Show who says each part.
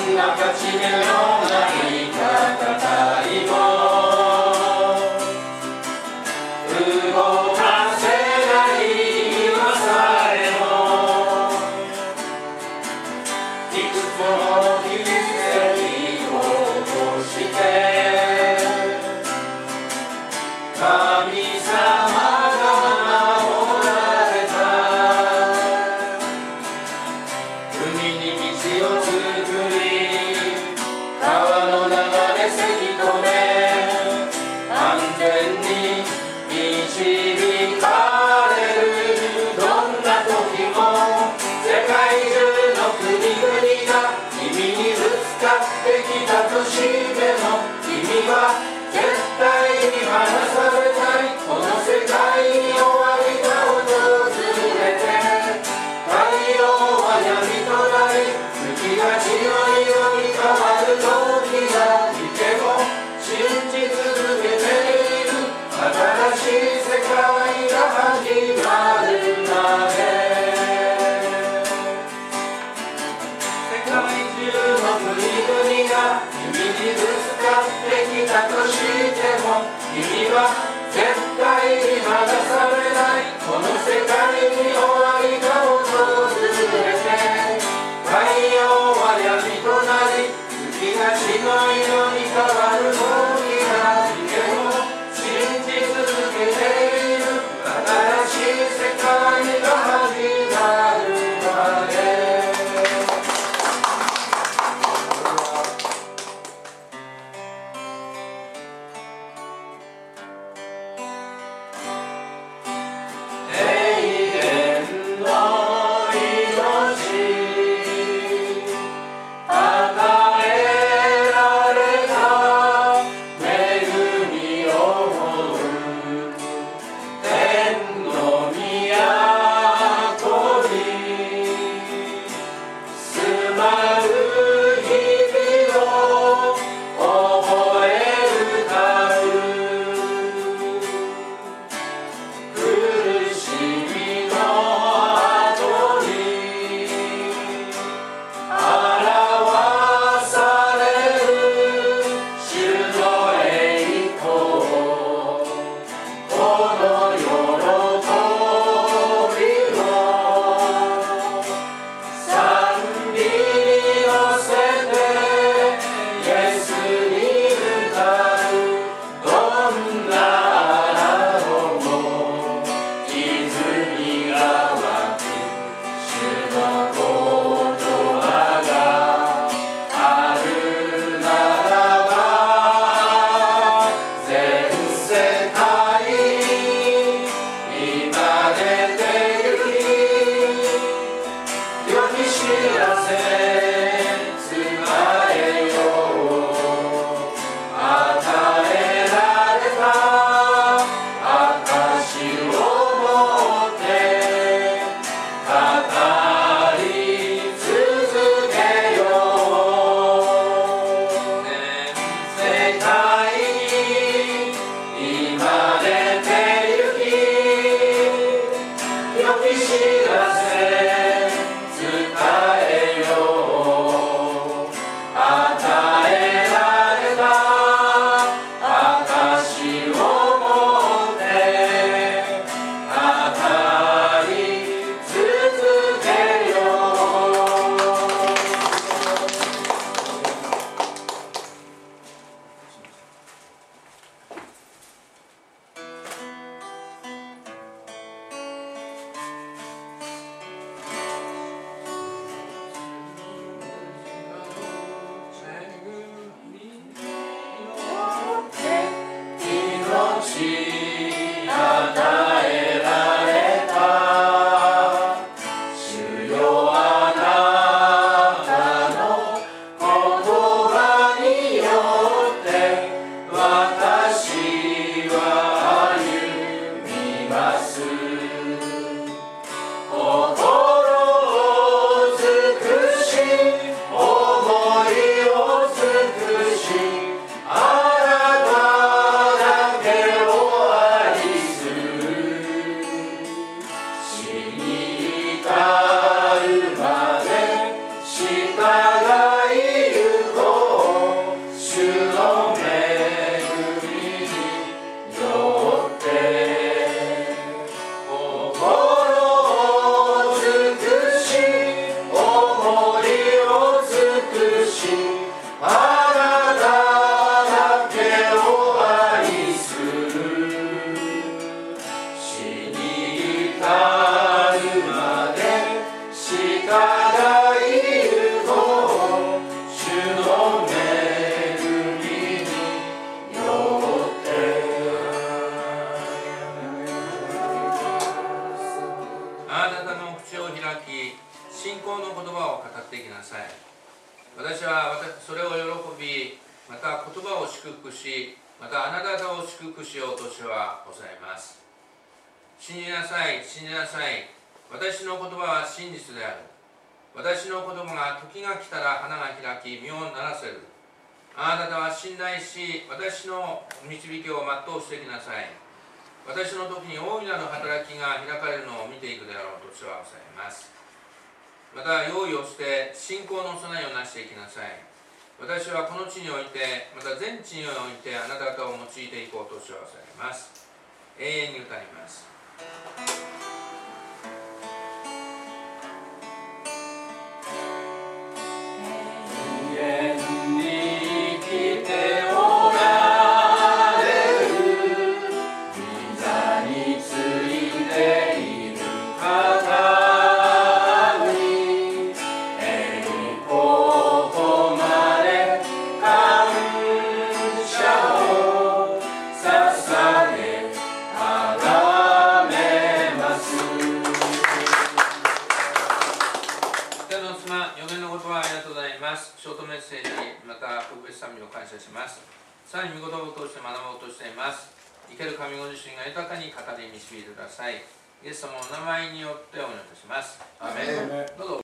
Speaker 1: んな勝ち目のない戦いも動かせない今さえもいくつもの奇跡を起こして神様としても君は絶対に離されないこの世界に終わりが訪れて太陽は闇となり月が白い色に変わる時が来ても信じ続けている新しい世界が始まるまで世界中の国々が君にぶつかってきたとしても君は絶対に離されないこの世界に終わりが訪れて太陽は闇となり月が血の色に変わる時が来ても信じ続けている新しい世界が始まるまで従い私はそれを喜び、また言葉を祝福し、またあなた方を祝福しようと主はおっしゃいます。信じなさい、信じなさい。私の言葉は真実である。私の言葉が時が来たら花が開き、実をならせる。あなた方は信頼し、私の導きを全うしてきなさい。私の時に大いなる働きが開かれるのを見ていくであろうと主はおっしゃいます。また用意をして信仰の備えをなしていきなさい。私はこの地において、また全地においてあなた方を用いていこうと主はおっしゃいます。永遠に歌います。ショートメッセージ、また特別賛美を感謝します。さらに御言葉を通して学ぼうとしています。生ける神ご自身が豊かに語り導いてください。イエス様のお名前によってお願いいたします。アーメン。どうぞ。